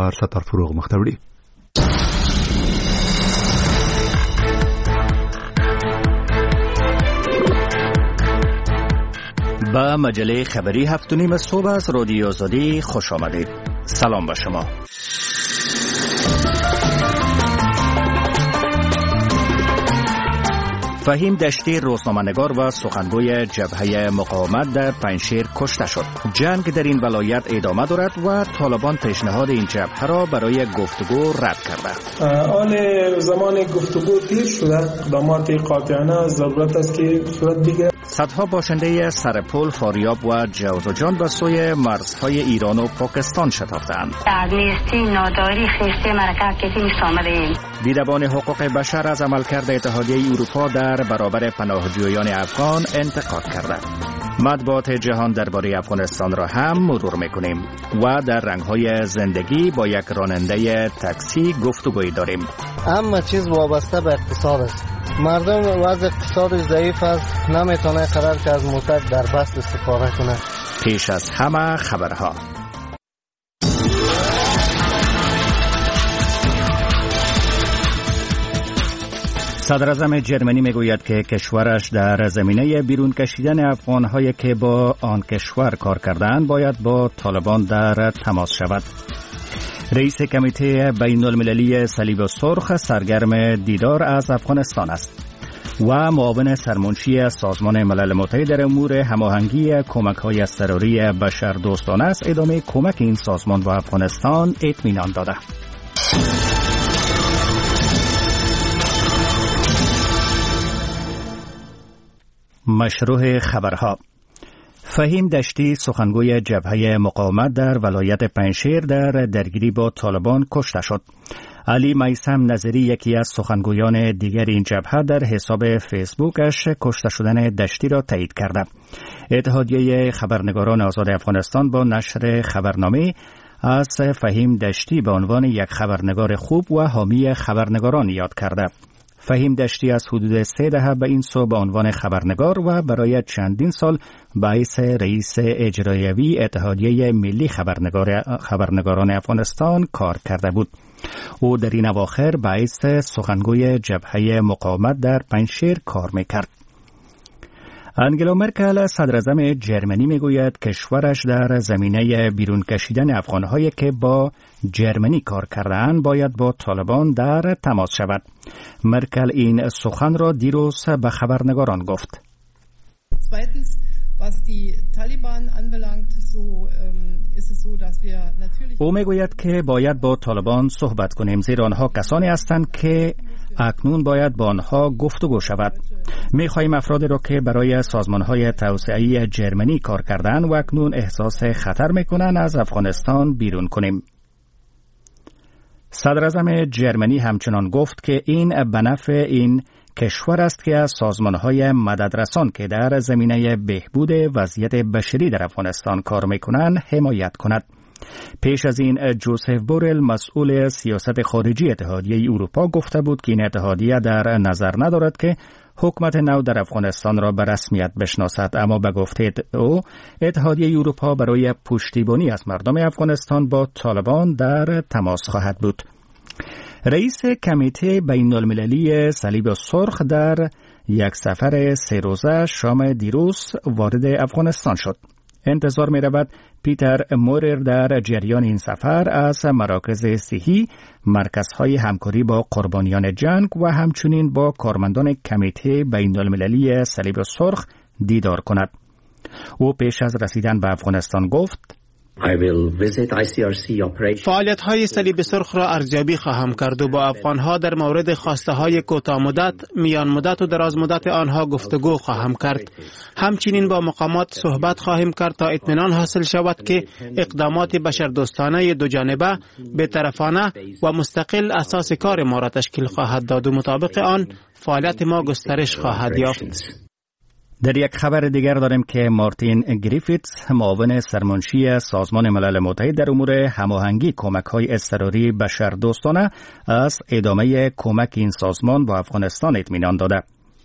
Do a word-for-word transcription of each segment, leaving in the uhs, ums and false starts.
var satar furuq muxtabri. با مجله خبری هفت و نیم صبح از رادیو آزادی خوش آمدید. سلام به شما. فهیم دشتی روزنامه‌نگار و سخنگوی جبهه مقاومت در پنجشیر کشته شد. جنگ در این ولایت ادامه دارد و طالبان پیشنهاد این جبهه را برای گفتگو رد کرده. آن زمان گفتگو دیر شده، اقدامات قاطعانه ضرورت است که صورت بگیرد. صدها باشنده سرپل، فاریاب و جوزجان به سوی مرزهای ایران و پاکستان شتافتند. از نیستی ناداری خیسته مرکز کسی آمدیم. دیدبان حقوق بشر از عملکرد اتحادیه اروپا در برابر پناهجویان افغان انتقاد کرده. مطبوعات جهان درباره افغانستان را هم مرور میکنیم و در رنگ‌های زندگی با یک راننده تاکسی گفتگویی داریم. اما چیز وابسته به اقتصاد است. مردم وضع اقتصاد ضعیف است، نمیتونه قرار که از موتر در بست استفاده کنه. پیش از همه خبرها. صدر اعظم جرمنی میگوید که کشورش در زمینه بیرون کشیدن افغان‌هایی که با آن کشور کار کردند باید با طالبان در تماس شود. رئیس کمیته بین المللی صلیب سرخ سرگرم دیدار از افغانستان است و معاون سرمنشی سازمان ملل متحد در امور هماهنگی کمک‌های اضطراری بشردوستانه است ادامه کمک این سازمان و افغانستان اطمینان داده. مشروع خبرها. فهیم دشتی سخنگوی جبهه مقاومت در ولایت پنجشیر در درگیری با طالبان کشته شد. علی میثم نظری یکی از سخنگویان دیگر این جبهه در حساب فیسبوکش کشته شدن دشتی را تایید کرده. اتحادیه خبرنگاران آزاد افغانستان با نشر خبرنامه از فهیم دشتی به عنوان یک خبرنگار خوب و حامی خبرنگاران یاد کرده. فهیم دشتی از حدود سه دهه به این سو به عنوان خبرنگار و برای چندین سال باعث رئیس اجرایوی اتحادیه ملی خبرنگار خبرنگاران افغانستان کار کرده بود. او در این اواخر باعث سخنگوی جبهه مقاومت در پنجشیر کار میکرد. انگلا مرکل صدراعظم جرمنی میگوید کشورش در زمینه بیرون کشیدن افغان‌هایی که با جرمنی کار کردند باید با طالبان در تماس شود. مرکل این سخن را دیروز به خبرنگاران گفت. او میگوید که باید با طالبان صحبت کنیم زیرا آنها کسانی هستند که اکنون باید با آنها گفتگو شود. می خواهیم افرادی را که برای سازمان‌های توسعه‌ای جرمنی کار کردند و اکنون احساس خطر می‌کنند از افغانستان بیرون کنیم. صدر اعظم جرمنی همچنان گفت که این به نفع این کشور است که از سازمان‌های مددرسان که در زمینه بهبود وضعیت بشری در افغانستان کار می‌کنند حمایت کند. پیش از این جوزف بورل مسئول سیاست خارجی اتحادیه اروپا گفته بود که این اتحادیه در نظر ندارد که حکومت نو در افغانستان را به رسمیت بشناسد، اما به گفته او اتحادیه اروپا برای پشتیبانی از مردم افغانستان با طالبان در تماس خواهد بود. رئیس کمیته بین المللی صلیب سرخ در یک سفر سه روزه شام دیروز وارد افغانستان شد. انتظار می رود پیتر مورر در جریان این سفر از مراکز صحی، مرکزهای همکاری با قربانیان جنگ و همچنین با کارمندان کمیته بین المللی صلیب سرخ دیدار کند. او پیش از رسیدن به افغانستان گفت: فعالیت های صلیب سرخ را ارزیابی خواهم کرد و با افغانها در مورد خواسته های کوتاه مدت، میان مدت و دراز مدت آنها گفتگو خواهم کرد. همچنین با مقامات صحبت خواهیم کرد تا اطمینان حاصل شود که اقدامات بشردوستانه دو جانبه، بی‌طرفانه و مستقل اساس کار ما را تشکیل خواهد داد و مطابق آن فعالیت ما گسترش خواهد یافت. در یک خبر دیگر داریم که مارتین گریفیتس معاون سرمنشی سازمان ملل متحد در امور هماهنگی کمک‌های اضطراری بشردوستانه از ادامه کمک این سازمان با افغانستان اطمینان داده.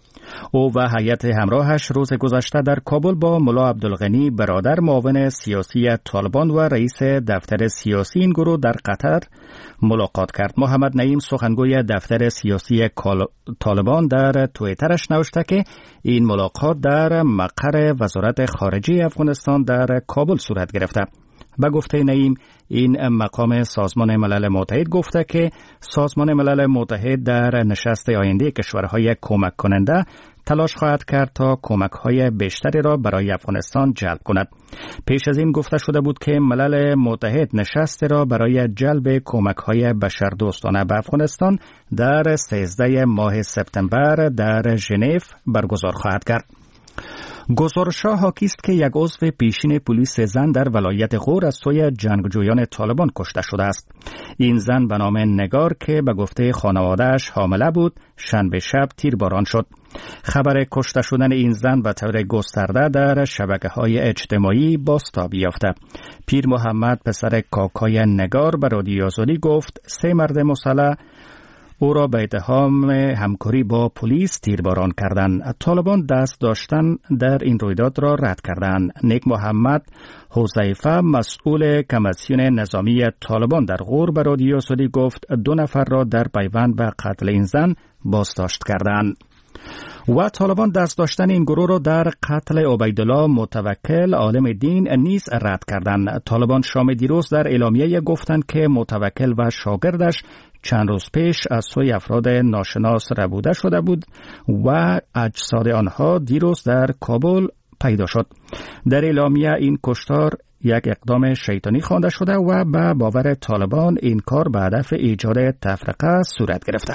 او و هیئت همراهش روز گذشته در کابل با ملا عبدالغنی برادر معاون سیاسی طالبان و رئیس دفتر سیاسی این گروه در قطر ملاقات کرد. محمد نعیم سخنگوی دفتر سیاسی طالبان در توییترش نوشته که این ملاقات در مقر وزارت خارجه افغانستان در کابل صورت گرفته. به گفته نعیم این مقام سازمان ملل متحد گفته که سازمان ملل متحد در نشست آینده کشورهای کمک کننده تلاش خواهد کرد تا کمک‌های بیشتری را برای افغانستان جلب کند. پیش از این گفته شده بود که ملل متحد نشست را برای جلب کمک‌های بشردوستانه به افغانستان در سیزده ماه سپتامبر در ژنو برگزار خواهد کرد. گزارش‌ها حاکی است که یک عضو پیشین پلیس زن در ولایت غور از سوی جنگجویان طالبان کشته شده است. این زن به نام نگار که به گفته خانواده‌اش حامله بود، شنبه شب تیرباران شد. خبر کشته شدن این زن به طور گسترده در شبکه‌های اجتماعی بازتاب یافته. پیر محمد پسر کاکای نگار به رادیو آزادی گفت سه مرد مسلح او را به اتهام همکاری با پلیس تیرباران کردند. طالبان دست داشتن در این رویداد را رد کردند. نیک محمد حذیفه مسئول کمیسیون نظامی طالبان در غور به رادیو آزادی گفت دو نفر را در پیوند به قتل این زن بازداشت کردند. و طالبان دست داشتن این گروه را در قتل عبیدالله متوکل عالم دین نیز رد کردند. طالبان شام دیروز در اعلامیه گفتند که متوکل و شاگردش چند روز پیش از سوی افراد ناشناس ربوده شده بود و اجساد آنها دیروز در کابل پیدا شد. در اعلامیه این کشتار یک اقدام شیطانی خوانده شده و به باور طالبان این کار به هدف ایجاد تفرقه صورت گرفته.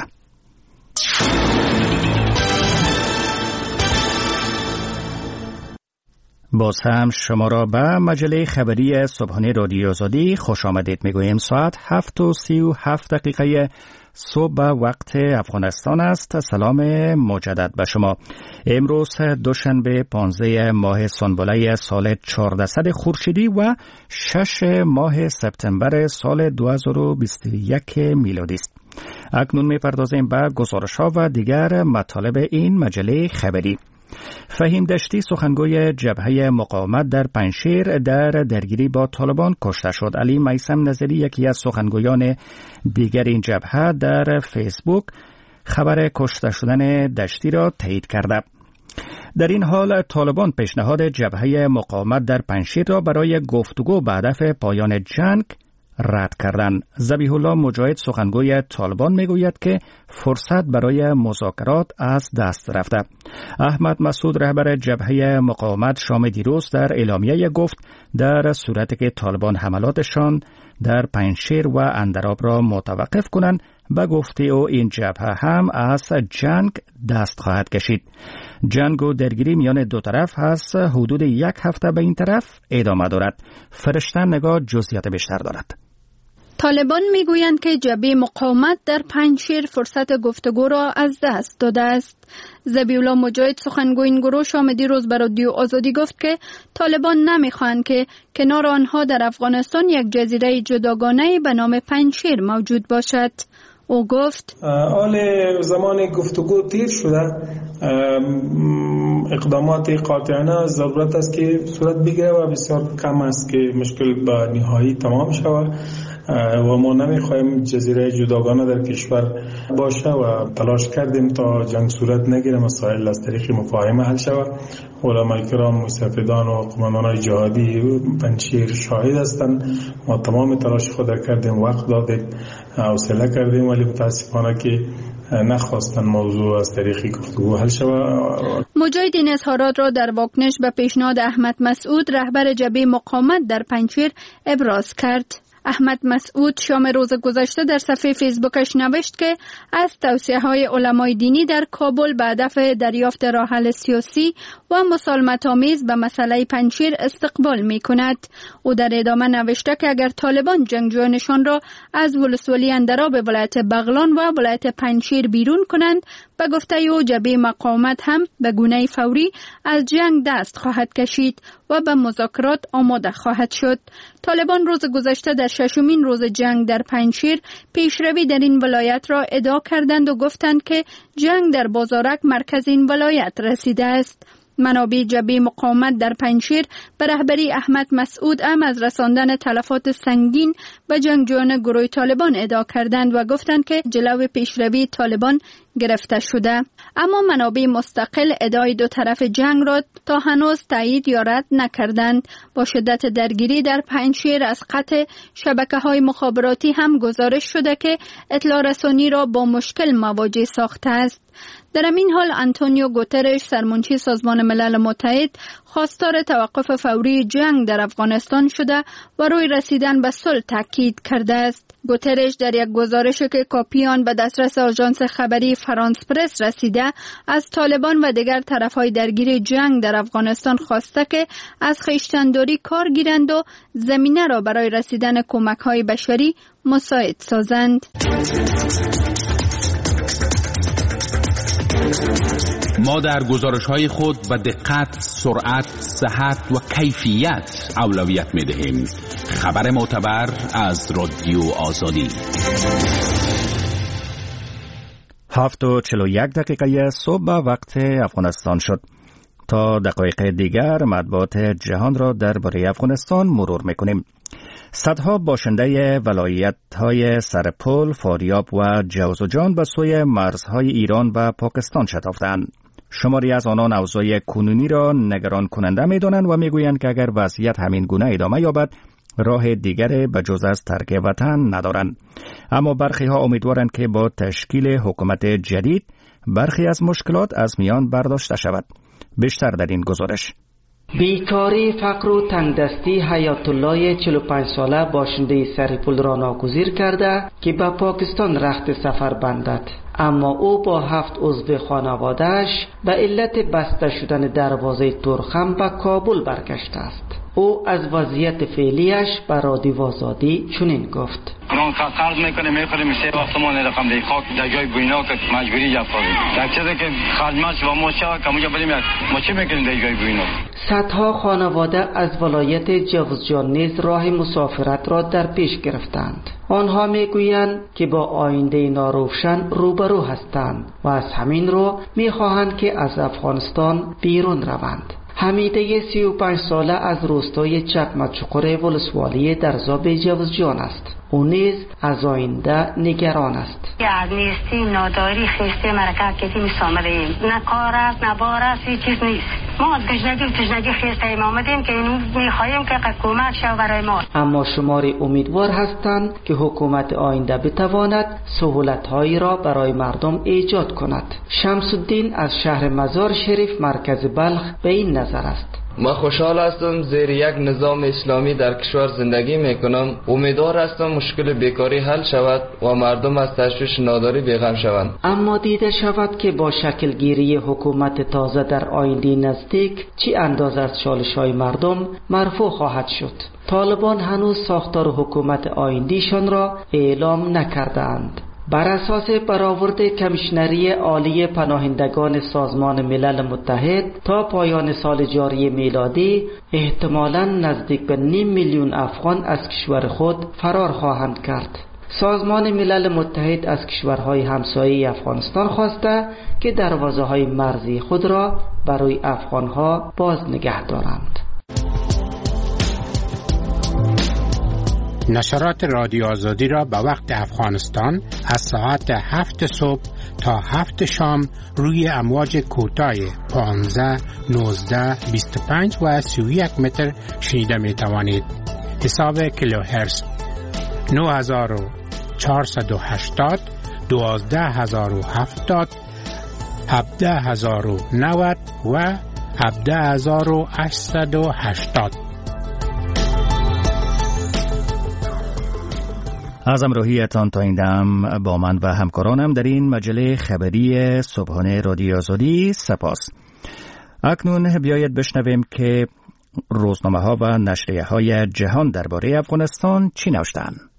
باز هم شما را به مجله خبری صبحانه رادیو آزادی خوش آمدید میگوییم. ساعت هفت و سی و هفت دقیقه صبح وقت افغانستان است. سلام مجدد به شما. امروز دوشنبه پانزده ماه سنبله سال چهاردهصد خورشیدی و شش ماه سپتامبر سال دو هزار و بیست و یک میلادی است. اکنون میپردازیم به گزارش‌ها و دیگر مطالب این مجله خبری. فهیم دشتی سخنگوی جبهه مقاومت در پنجشیر در درگیری با طالبان کشته شد. علی میثم نظری یکی از سخنگویان دیگر این جبهه در فیسبوک خبر کشته شدن دشتی را تایید کرده. در این حال طالبان پیشنهاد جبهه مقاومت در پنجشیر را برای گفتگو به هدف پایان جنگ رد کردن. ذبیح الله مجاهد سخنگوی طالبان میگوید که فرصت برای مذاکرات از دست رفته. احمد مسعود رهبر جبهه مقاومت شام دیروز در اعلامیه گفت در صورتی که طالبان حملاتشان در پنجشیر و اندراب را متوقف کنند به گفته او این جبهه هم از جنگ دست خواهد کشید. جنگ و درگیری میان دو طرف از حدود یک هفته به این طرف ادامه دارد. فرشته نگاه جزئیات بیشتر دارد. طالبان میگویند که جبهه مقاومت در پنجشیر فرصت گفتگو را از دست داده است. ذبیح الله مجاهد سخنگوی این گروه شام دیروز به رادیو آزادی گفت که طالبان نمیخواهند که کنار آنها در افغانستان یک جزیره جداگانه به نام پنجشیر موجود باشد. او گفت حال زمان گفتگو تیر شده، اقدامات قاطعانه ضرورت است که صورت بگیره و بسیار کم است که مشکل به نهایی تمام شود و ما نمیخوایم جزیره جداگانه در کشور باشه و تلاش کردیم تا جنگ صورت نگیره، مسائل از طریق مفاهمه حل شود. علمای کرام، مستفیدان و قماندانان جهادی پنجشیر شاهد هستند. ما تمام تلاش خود کردیم، وقت دادیم، حوصله کردیم، ولی متاسفانه که نخواستن موضوع از طریق گفتگو حل شود. مجاهد این اظهارات را در واکنش به پیشنهاد احمد مسعود رهبر جبهه مقاومت در پنجشیر ابراز کرد. احمد مسعود شام روز گذشته در صفحه فیسبوکش نوشت که از توصیه‌های علمای دینی در کابل به هدف دریافت راه حل سیاسی و مسالمت‌آمیز به مسئله پنجشیر استقبال می‌کند. او در ادامه نوشته که اگر طالبان جنگجویانشان را از ولسوالی اندراب به ولایت بغلان و ولایت پنجشیر بیرون کنند، به گفته او جبهه مقاومت هم به گونه فوری از جنگ دست خواهد کشید و به مذاکرات آماده خواهد شد. طالبان روز گذشته در ششمین روز جنگ در پنجشیر پیشروی در این ولایت را ادعا کردند و گفتند که جنگ در بازارک مرکز این ولایت رسیده است. منابع جبهه مقاومت در پنجشیر به رهبری احمد مسعود هم از رساندن تلفات سنگین به جنگجویان گروه طالبان ادعا کردند و گفتند که جلو پیشروی طالبان گرفته شده. اما منابع مستقل ادعای دو طرف جنگ را تا هنوز تایید یا رد نکردند. با شدت درگیری در پنجشیر از قطع شبکه‌های مخابراتی هم گزارش شده که اطلاع رسانی را با مشکل مواجه ساخته است. در این حال آنتونیو گوترش سرمنشی سازمان ملل متحد خواستار توقف فوری جنگ در افغانستان شده و روی رسیدن به صلح تاکید کرده است. گوترش در یک گزارش که کاپی آن به دسترس آژانس خبری فرانس پرس رسیده از طالبان و دیگر طرفهای درگیر جنگ در افغانستان خواسته که از خویشتن‌داری کار گیرند و زمینه را برای رسیدن کمک‌های بشری مساعد سازند. ما در گزارش‌های خود به دقت، سرعت، صحت و کیفیت اولویت می‌دهیم. خبر معتبر از رادیو آزادی. هفت و چل و یک دقیقه صبح وقت افغانستان شد. تا دقایق دیگر مطبوعات جهان را درباره افغانستان مرور می‌کنیم. صدها باشنده ولایت‌های سرپل، فاریاب و جوزجان به سوی مرزهای ایران و پاکستان شتافتند. شماری از آنان اوضاع کنونی را نگران کننده می‌دانند و می‌گویند که اگر وضعیت همین گونه ادامه یابد راه دیگری به جز از ترک وطن ندارند. اما برخی ها امیدوارند که با تشکیل حکومت جدید برخی از مشکلات از میان برداشته شود. بیشتر در این گزارش. بیکاری، فقر و تنگدستی حیات الله چهل و پنج ساله باشنده سرپل را ناگزیر کرده که به پاکستان رخت سفر بندد. اما او با هفت عضو خانواده‌اش به علت بسته شدن دروازه ترخم به کابل برگشته است. او از وضعیت فعلیش به رادیو آزادی چنین گفت: ما قرض میکنه میخوریم سه وقت ما رقم دی خاک در جای بوینا که مجبوری جاب کنیم. در چیزی که خدمت و ما شاه که ما بریم ما چه میکنیم در جای بوینا. صدها خانواده از ولایت جوزجان نیز راه مسافرت را در پیش گرفتند. آنها میگویند که با آینده ناروشن روبرو هستند و از همین رو میخواهند که از افغانستان بیرون روند. حمیده سی و پنج ساله از روستای چکمه‌چوقر ولسوالی در زاب جوزجان است. او نیز از آینده نگران است. از نیستی، ناداری، خسته مرکه کسی نیست آمدیم. نه کار است، نه بار است، هیچ چیز نیست. ما از گشنگی و تشنگی خسته ایم آمدیم که اینو میخواهیم که حکومت شو برای ما. اما شماری امیدوار هستند که حکومت آینده بتواند سهولت‌هایی را برای مردم ایجاد کند. شمس الدین از شهر مزار شریف مرکز بلخ به این نظر است: ما خوشحال هستم زیر یک نظام اسلامی در کشور زندگی میکنم. امیدوار هستم مشکل بیکاری حل شود و مردم از تشویش ناداری بیغم شوند. اما دیده شود که با شکل گیری حکومت تازه در آینده نزدیک چی اندازه از چالش‌های مردم مرفوع خواهد شد. طالبان هنوز ساختار حکومت آینده‌شان را اعلام نکردند. بر اساس برآورد کمیشنری عالی پناهندگان سازمان ملل متحد تا پایان سال جاری میلادی احتمالاً نزدیک به نیم میلیون افغان از کشور خود فرار خواهند کرد. سازمان ملل متحد از کشورهای همسایه افغانستان خواسته که دروازه‌های مرزی خود را برای افغانها باز نگه دارند. نشرات رادیو آزادی را به وقت افغانستان از ساعت هفت صبح تا هفت شام روی امواج کوتاه پانزده، نوزده، بیست و پنج و سی و یک متر شنیده می توانید. حساب کیلوهرتز نه هزار و چهارصد و هشتاد، دوازده هزار و هفتاد، هفده هزار و نود و هفده هزار و هشتصد و هشتاد. از همراهیتان تا این دم با من و همکارانم در این مجله خبری صبحانه رادیو آزادی سپاس. اکنون بیایید بشنویم که روزنامه ها و نشریه های جهان درباره افغانستان چی نوشتند.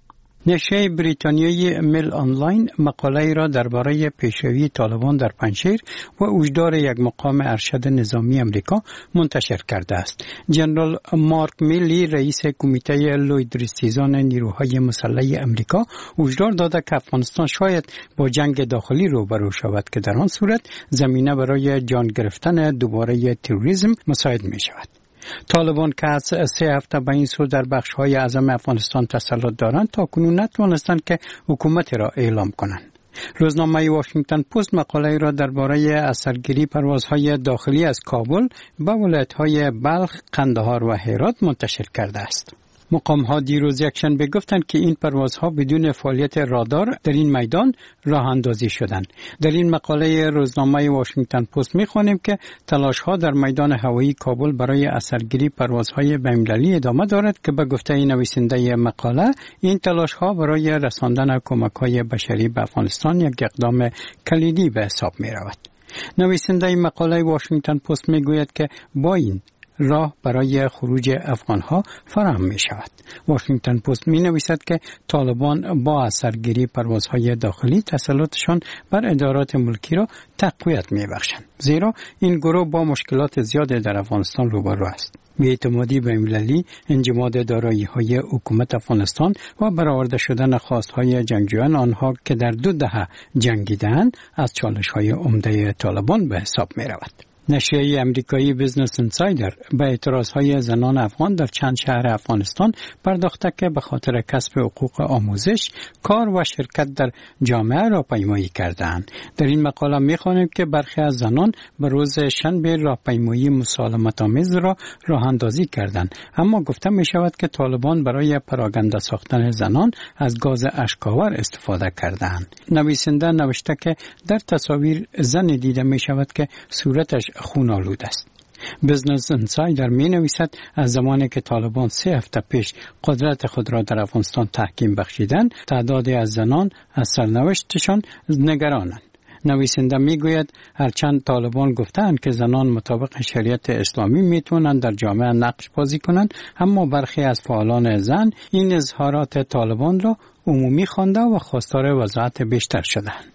نشریه بریتانیایی میل آنلاین مقاله را درباره پیشروی طالبان در پنجشیر و وجدار یک مقام ارشد نظامی امریکا منتشر کرده است. جنرال مارک میلی رئیس کمیته لوید ریستیزان نیروهای مسلح امریکا وجدار داده که افغانستان شاید با جنگ داخلی روبرو شود که در آن صورت زمینه برای جان گرفتن دوباره تروریسم مساعد می شود. طالبان که از سه هفته به این سو در بخش‌های اعظم افغانستان تسلط دارند تا کنون نتوانستند که حکومت را اعلام کنند. روزنامه واشنگتن پست مقاله را درباره اثرگیری پروازهای داخلی از کابل به ولایت‌های بلخ، قندهار و هرات منتشر کرده است. مقام‌ها دیروز یکشنبه گفتند که این پروازها بدون فعالیت رادار در این میدان راه اندازی شدند. در این مقاله روزنامه واشنگتن پست می‌خوانیم که تلاش‌ها در میدان هوایی کابل برای اثرگیری پروازهای بین‌المللی ادامه دارد که به گفته نویسنده مقاله این تلاش‌ها برای رساندن کمک‌های بشری به افغانستان یک اقدام کلیدی به حساب می‌رود. نویسنده مقاله واشنگتن پست می‌گوید که با این راه برای خروج افغانها فراهم می شود. واشنگتن پست می نویسد که طالبان با اثرگیری پروازهای داخلی تسلطشان بر ادارات ملکی را تقویت می بخشند. زیرا این گروه با مشکلات زیاد در افغانستان روبرو است. بی‌اعتمادی بین‌المللی، انجماد دارایی‌های حکومت افغانستان و برآورده شدن خواست‌های جنگجویان آنها که در دو دهه جنگیدند از چالش‌های عمده طالبان به حساب می رود. نشریه امریکایی بیزنس انسایدر به اعتراضهای زنان افغان در چند شهر افغانستان پرداخته که به خاطر کسب حقوق آموزش، کار و شرکت در جامعه راهپیمایی کردند. در این مقاله می‌خوانیم که برخی از زنان به روز شنبه راهپیمایی مسالمت‌آمیز را راه اندازی کردند، اما گفته می‌شود که طالبان برای پراگنده ساختن زنان از گاز اشک‌آور استفاده کردند. نویسنده نوشته که در تصاویر زن دیده می‌شود که صورتش خون‌آلود است. بیزنس انسایدر می نویسد از زمانی که طالبان سه هفته پیش قدرت خود را در افغانستان تحکیم بخشیدند، تعدادی از زنان از سرنوشتشان نگرانند. نویسنده می گوید هرچند طالبان گفتند که زنان مطابق شریعت اسلامی می توانند در جامعه نقش بازی کنند، اما برخی از فعالان زن این اظهارات طالبان را عمومی خوانده و خواستار وضاحت بیشتر شدند.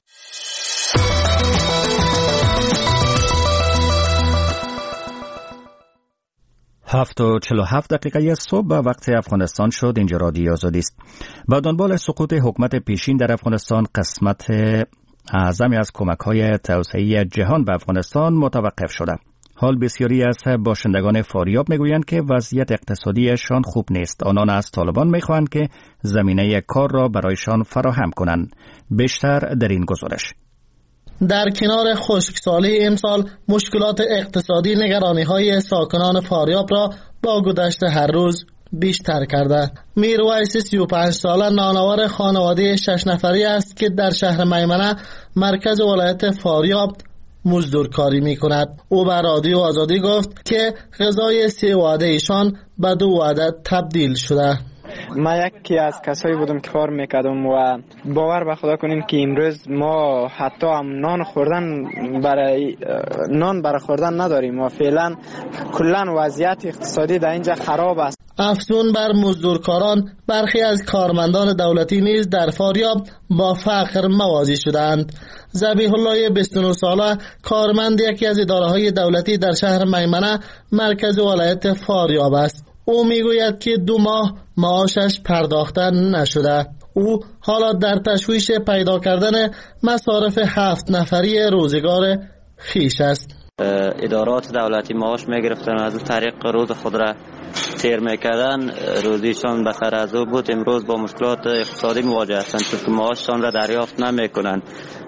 هفت و چهل و هفت دقیقه صبح به وقت افغانستان شد. اینجا رادیو آزادی است. با دنبال سقوط حکومت پیشین در افغانستان، قسمت اعظمی از کمک‌های توسعه‌ای جهان به افغانستان متوقف شده. حال بسیاری از باشندگان فاریاب میگویند که وضعیت اقتصادیشان خوب نیست. آنان از طالبان میخواهند که زمینه کار را برایشان فراهم کنند. بیشتر در این گزارش. در کنار خشکسالی امسال، مشکلات اقتصادی نگرانی‌های ساکنان فاریاب را با گذشت هر روز بیشتر کرده. میرویس سی و پنج ساله نانوار خانواده شش نفری است که در شهر میمنه مرکز ولایت فاریاب مزدورکاری می کند. او به رادیو آزادی گفت که غذای سه وعده ایشان به دو وعده تبدیل شده. من یکی از کسایی بودم که کار میکردم و باور به خدا کنین که امروز ما حتی هم نان خوردن برای نان برای خوردن نداریم و فعلا کلا وضعیت اقتصادی در اینجا خراب است. افزون بر مزدورکاران، برخی از کارمندان دولتی نیز در فاریاب با فقر مواجه شدند. ذبیح الله بیست و نه ساله کارمند یکی از اداره‌های دولتی در شهر میمنه مرکز ولایت فاریاب است. او میگوید که دو ماه معاشش پرداخته نشده. او حالا در تشویش پیدا کردن مصارف هفت نفری روزگار خیش است. ادارات دولتی معاش میگرفتن و از طریق روز خود را تیر میکردن، روزیشان به سر از او بود. امروز با مشکلات اقتصادی مواجه هستند چون که معاششان را دریافت نمیکنند.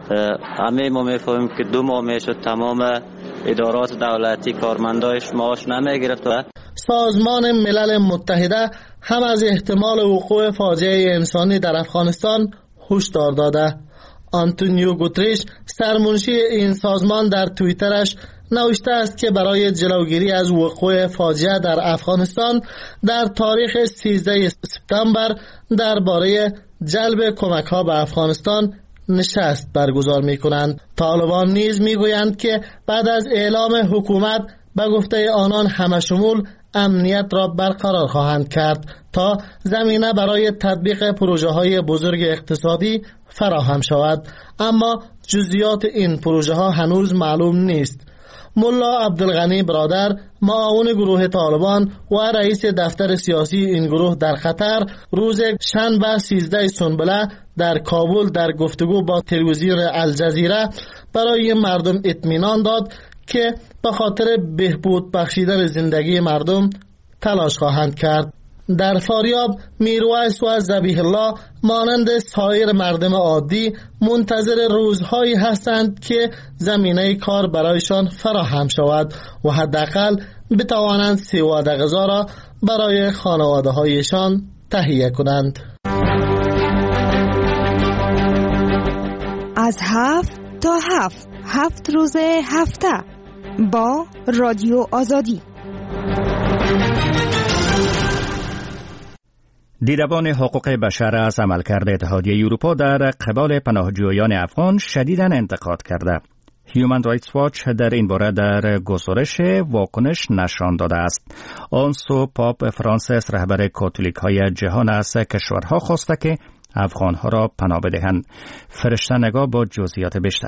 همه ما میفهمیم که دو ماه میشد تمام ادارات دولتی کارمندایش معاش نمیگرفت. سازمان ملل متحده هم از احتمال وقوع فاجعه انسانی در افغانستان هشدار داده. آنتونیو گوتریش سرمنشی این سازمان در توییترش نوشته است که برای جلوگیری از وقوع فاجعه در افغانستان در تاریخ سیزده سپتامبر درباره جلب کمک‌ها به افغانستان نشست برگزار می‌کنند. طالبان نیز می‌گویند که بعد از اعلام حکومت به گفته آنان همشمول امنیت را برقرار خواهند کرد تا زمینه برای تطبیق پروژه های بزرگ اقتصادی فراهم شود، اما جزئیات این پروژه ها هنوز معلوم نیست. ملا عبدالغنی برادر، معاون گروه طالبان و رئیس دفتر سیاسی این گروه در قطر، روز شنبه سیزده سنبله در کابل در گفتگو با تلویزیون الجزیره برای مردم اطمینان داد که به خاطر بهبود بخشیدن زندگی مردم تلاش خواهند کرد. در فاریاب میرویس و ذبیح الله مانند سایر مردم عادی منتظر روزهایی هستند که زمینه کار برایشان فراهم شود و حداقل بتوانند سواد غذا را برای خانواده هایشان تهیه کنند. از هفت تا هفت هفت روز هفته با رادیو آزادی. دیدبان حقوق بشر از عملکرد اتحادیه اروپا در قبال پناهجویان افغان شدیداً انتقاد کرده. هیومن رایتس واچ در این باره در گزارش واکنش نشان داده است. آن سو پاپ فرانسیس رهبر کاتولیک های جهان از کشورها خواسته که افغانها را پناه بدهند. فرشته نگاه با جزئیات بیشتر.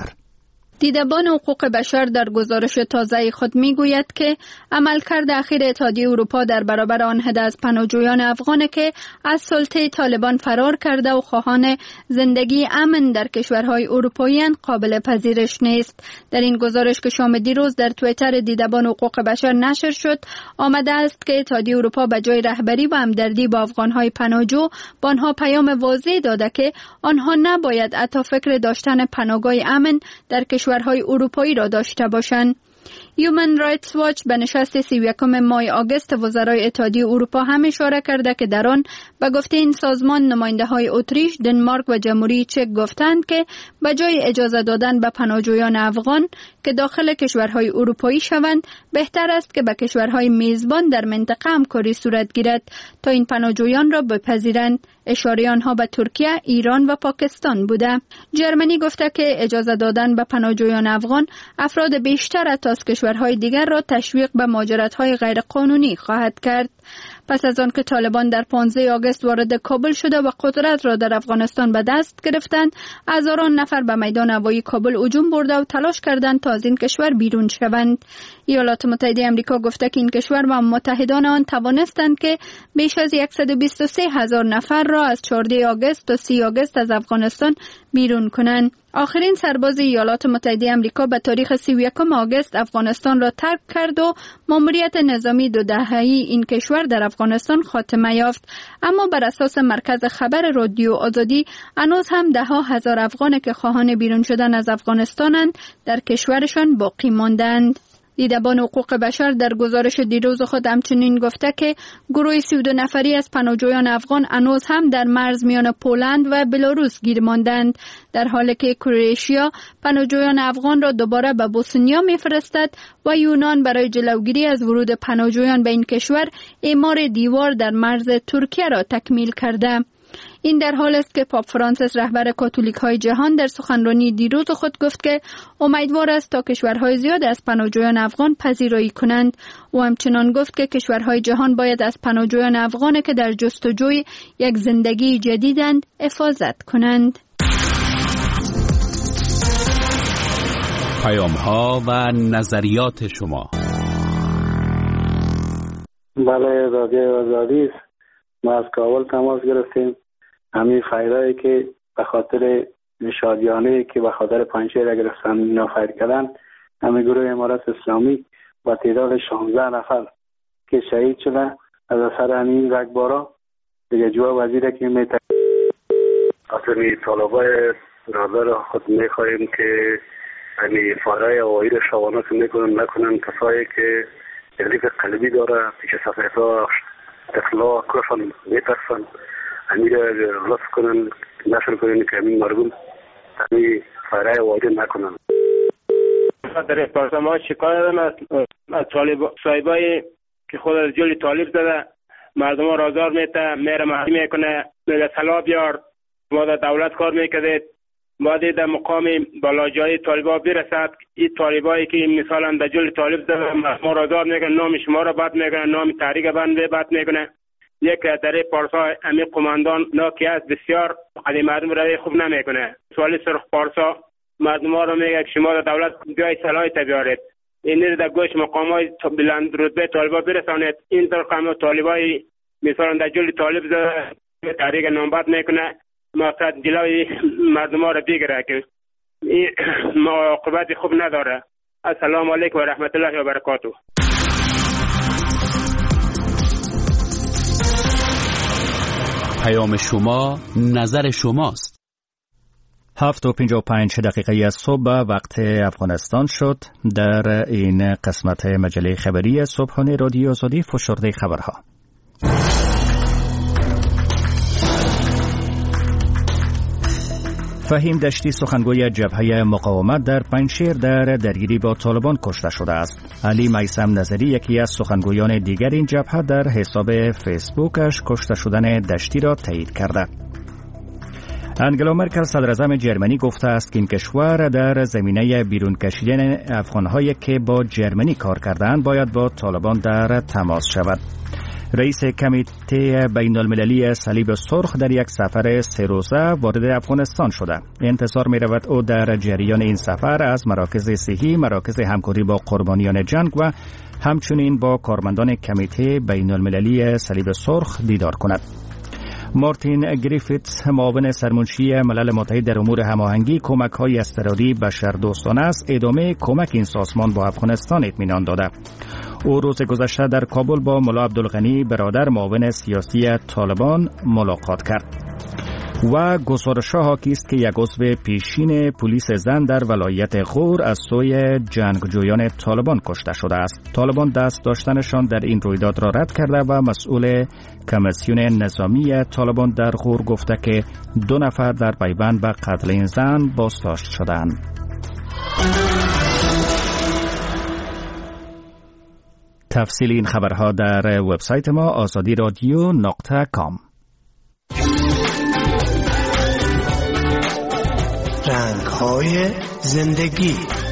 دیدبان حقوق بشر در گزارش تازه خود میگوید که عملکرد اخیر اتحادیه اروپا در برابر آن عده از پناهجویان افغان که از سلطه طالبان فرار کرده و خواهان زندگی امن در کشورهای اروپایی قابل پذیرش نیست. در این گزارش که شام دیروز در توییتر دیدبان حقوق بشر نشر شد، آمده است که اتحادیه اروپا به جای رهبری و همدردی با افغانهای پناهجو به آنها پیام واضح داده که آنها نباید حتی فکر داشتن پناهگاه امن در کشورهای اروپایی را داشته باشند. هیومن رایتس واچ به نشست سی و یکم ماه آگوست وزرای اتحادیه اروپا هم اشاره کرده که در آن به گفته این سازمان نماینده های اتریش، دنمارک و جمهوری چک گفتند که به جای اجازه دادن به پناهجویان افغان که داخل کشورهای اروپایی شوند، بهتر است که به کشورهای میزبان در منطقه همکاری صورت گیرد تا این پناهجویان را بپذیرند. اشاره آنها به ترکیه، ایران و پاکستان بوده. جرمنی گفته که اجازه دادن به پناهجویان افغان افراد بیشتر از کشورهای دیگر را تشویق به مهاجرت‌های غیرقانونی خواهد کرد. پس از آن که طالبان در پانزده آگوست وارد کابل شده و قدرت را در افغانستان به دست گرفتند، هزاران نفر به میدان هوایی کابل هجوم برده و تلاش کردند تا از این کشور بیرون شوند. ایالات متحده آمریکا گفته که این کشور و متحدان آن توانستند که بیش از صد و بیست و سه هزار نفر را از چهارده آگوست تا سی آگوست از افغانستان بیرون کنند. آخرین سرباز ایالات متحده آمریکا به تاریخ سی و یکم آگوست افغانستان را ترک کرد و ماموریت نظامی دو دهه‌ای این کشور در افغانستان خاتمه یافت. اما بر اساس مرکز خبر رادیو آزادی هنوز هم ده ها هزار افغان که خواهان بیرون شدن از افغانستانند در کشورشان باقی ماندند. دیدبان حقوق بشر در گزارش دیروز خود همچنین گفته که گروه سی و دو نفری از پناهجویان افغان هنوز هم در مرز میان پولند و بلاروس گیر ماندند، در حالی که کرواتیا پناهجویان افغان را دوباره به بوسنیا میفرستد و یونان برای جلوگیری از ورود پناهجویان به این کشور اعمار دیوار در مرز ترکیه را تکمیل کرده. این در حال است که پاپ فرانسیس رهبر کاتولیک های جهان در سخنرانی دیروز خود گفت که امیدوار است تا کشورهای زیاد از پناهجویان افغان پذیرایی کنند و همچنان گفت که کشورهای جهان باید از پناهجویان افغان که در جستجوی یک زندگی جدیدند حفاظت کنند. پیام ها و نظریات شما. بله، رادیو آزادی، ما از کابل تماس گرفتیم. همین خیرایی که به خاطر شادیانه که به خاطر پنجشیر گرفتن اینا خیر کردن، همین گروه امارات اسلامی با تعداد شانزده نفر که شهید شده از اثر همین رگبارا دیگه جواب وزیر که میتونه اصلا طالبای رادار خود میخواییم که همین فارای هوایی رو شوانات میکنن نکنن، کسایی که تکلیف قلبی داره پیش صفحه ها اطلاع کفن میترسن همین رو رفت کنن نشر کنن که همین مردم همین فارای هوایی نکنن. در اپارتمان شکایت دارم از طالب صاحبای که خود از جلی طالب زده مردم ها رازار میته، میره محلی میکنه، میگه طلا بیار، ما در دولت کار میکردید، باید در مقام بالاجای طالبا برسد. این طالبایی که مثلا در جل طالب زده ما را داد میکنن، نام شما را بد میکنن، نام تحریک بنده بد میکنن. یک در پارسا امی قماندان ناکی است بسیار علی مردم را خوب نمیکنه. سوالی سرخ پارسا مردم ها را میگه که شما در دولت بیای صلاحیت بیارید، این در گوش مقامای بلند رتبه طالبا برسانید. این در قام طالبای مثلا در جل طالب زده تحریک نام بد میکنه، مقصد جلوی مردم ها را بگیره که این عاقبت خوب نداره. السلام علیکم و رحمت الله و برکاته. پیام شما نظر شماست. هفت و پنجاه و پنج دقیقه از صبح وقت افغانستان شد. در این قسمت مجله خبری صبحانه رادیو آزادی فشرده خبرها. فهیم دشتی سخنگوی جبهه مقاومت در پنجشیر در درگیری با طالبان کشته شده است. علی میثم نظری یکی از سخنگویان دیگر این جبهه در حساب فیسبوکش کشته شدن دشتی را تایید کرده. انگلا مرکل صدراعظم جرمنی گفته است که این کشور در زمینه بیرون کشیدن افغان‌هایی که با جرمنی کار کردند باید با طالبان در تماس شود. رئیس کمیته بین المللی صلیب سرخ در یک سفر سه روزه وارد افغانستان شده. انتظار می رود او در جریان این سفر از مراکز صحی، مراکز همکاری با قربانیان جنگ و همچنین با کارمندان کمیته بین المللی صلیب سرخ دیدار کند. مارتین گریفیتس معاون سرمنشی ملل متحد در امور هماهنگی کمک‌های اضطراری بشردوستانه است ادامه کمک این سازمان با افغانستان اطمینان داده. او روز گذشته در کابل با ملا عبدالغنی برادر معاون سیاسی طالبان ملاقات کرد. و گزارش‌ها حاکی است که یک عضو پیشین پلیس زن در ولایت غور از سوی جنگجویان طالبان کشته شده است. طالبان دست داشتنشان در این رویداد را رد کرده و مسئول کمیسیون نظامی طالبان در غور گفته که دو نفر در پیوند به قتل این زن بازداشت شدند. تفصیل این خبرها در وبسایت ما آزادی رادیو نقطه کام. رنگ‌های زندگی.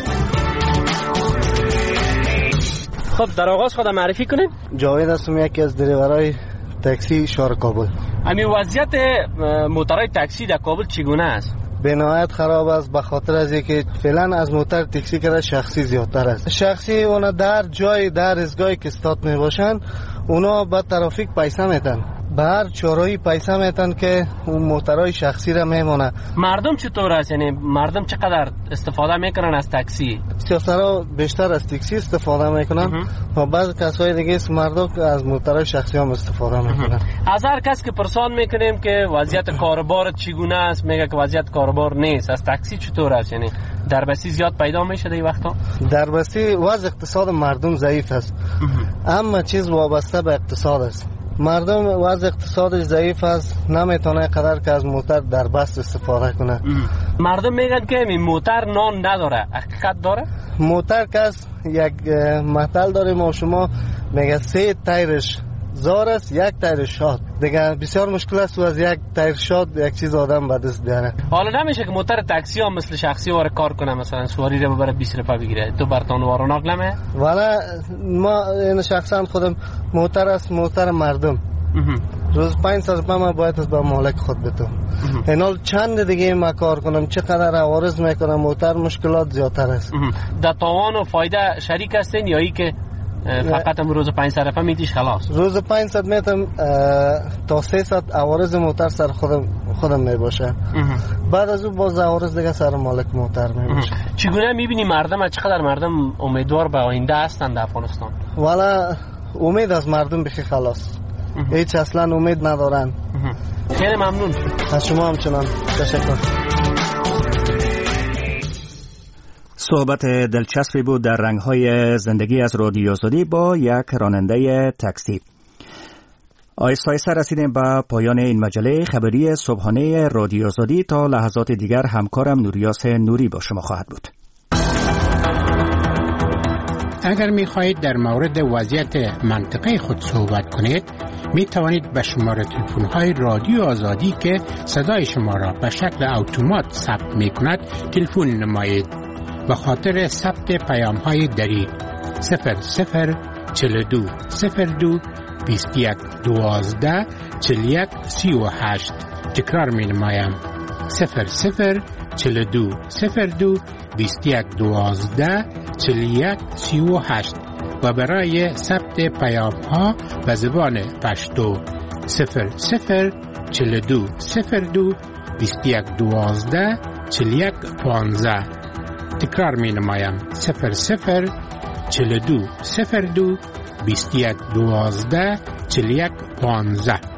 خب در آغاز خودم معرفی کنیم. جاوید هستم، یکی از دریورای تاکسی شهر کابل. همین وضعیت موترهای تاکسی در کابل چگونه است؟ به نهایت خراب است، به خاطر از اینکه فعلا از موتر تاکسی کرده شخصی زیادتر است. شخصی اونا در جای در ازگاهی که استاد می باشن اونا با ترافیک پیسه میتن، به هر چهارایی پیسه میتن که اون موترهای شخصی را میمونه. مردم چطور است؟ یعنی مردم چقدر استفاده میکنن از تاکسی؟ سیاست‌ها بیشتر از تاکسی استفاده میکنن و بعض کسای دیگه مردم از موترهای شخصی هم استفاده میکنن. از هر کس که پرسان میکنیم که وضعیت کاروبار چگونه است میگه که وضعیت کاروبار نیست. از تاکسی چطور است؟ یعنی دربستی زیاد پیدا میشه در این وقتا؟ دربستی وضع اقتصاد مردم ضعیف است. اما چیز وابسته به اقتصاد است. مردم وضع اقتصادش ضعیف است، نمیتونه قدر که از موتر در بست استفاده کنه. مردم میگن که این موتر نان نداره، حقیقت داره؟ موتر کس یک مثل داره ما شما میگه سه تایرش زار است، یک تایر شاد. دیگه بسیار مشکل است و از یک تایر شاد یک چیز آدم به دست بیاره. حالا نمیشه که موتر تاکسی ها مثل شخصی واره کار کنه، مثلا سواری رو ببره بیست روپیه بگیره تو برتون وارو ناقلمه؟ والا ما این شخصا خودم موتر است، موتر مردم روز پنجصد روپیه ما باید از به مالک خود بتم. اینال چند دیگه ما کار کنم، چقدر عوارض میکنم، موتر مشکلات زیادتر است. در تاوان و فایده شریک هستین یا ای که فقط هم روز پنجصد روپیه میتیش خلاص؟ روز پنجصد میتم تا سیصد عوارض موتر سر خودم خودم میباشه. بعد از اون باز عوارض دیگه سر مالک موتر میباشه. چگونه میبینی مردم، چقدر مردم امیدوار به آینده هستند در افغانستان؟ والا امید از مردم بخی خلاص، هیچ اصلا امید ندارن. خیلی ممنون از شما. همچنان تشکر. صحبت دلچسبی بود در رنگ‌های زندگی از رادیو آزادی با یک راننده تاکسی. آیسته آیسته رسیدیم به پایان این مجله خبری صبحانه رادیو آزادی. تا لحظات دیگر همکارم نوریاس نوری با شما خواهد بود. اگر می خواهید در مورد وضعیت منطقه خود صحبت کنید می توانید به شماره تلفن های رادیو آزادی که صدای شما را به شکل اتومات ثبت می کند تلفن نمایید. به خاطر ثبت پیام های دریغ صفر صفر چهل و دو صفر دو بیست و یک دوازده چهل و یک سی و هشت. تکرار می نمایم صفر صفر چهل و دو صفر دو بیست و یک دوازده چهل و یک سی و هشت و برای ثبت پیام ها به زبان پشتو صفر صفر چهل و دو صفر دو بیست و یک دوازده چهل و یک پانزده. تکرار می نمایم صفر صفر چهل و دو صفر دو بیست و یک دوازده چهل و یک پانزده.